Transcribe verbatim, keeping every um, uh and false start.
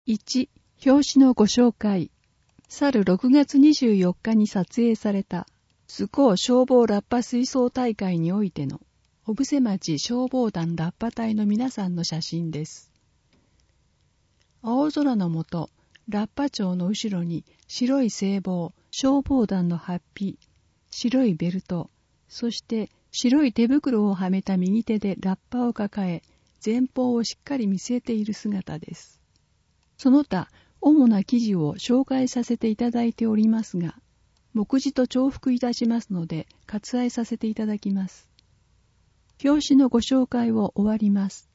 いち、表紙のご紹介。去るろくがつにじゅうよっかに撮影された津高消防ラッパ吹奏大会においての小布施町消防団ラッパ隊の皆さんの写真です。青空の下、ラッパ長の後ろに白い制帽、消防団のハッピー、白いベルト、そして白い手袋をはめた右手でラッパを抱え、前方をしっかり見据えている姿です。その他、主な記事を紹介させていただいておりますが、目次と重複いたしますので割愛させていただきます。表紙のご紹介を終わります。